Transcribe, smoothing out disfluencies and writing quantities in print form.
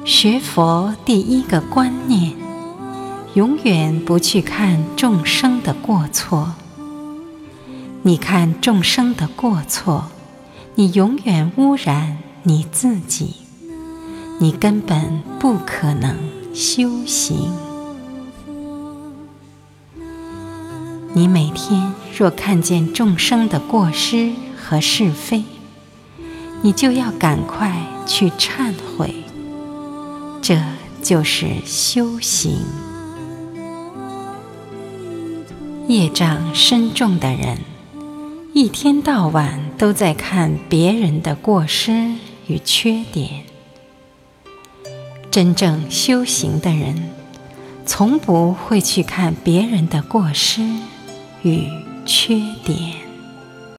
学佛第一个观念，永远不去看众生的过错。你看众生的过错，你永远污染你自己，你根本不可能修行。你每天若看见众生的过失和是非，你就要赶快去忏悔，这就是修行。业障深重的人，一天到晚都在看别人的过失与缺点。真正修行的人，从不会去看别人的过失与缺点。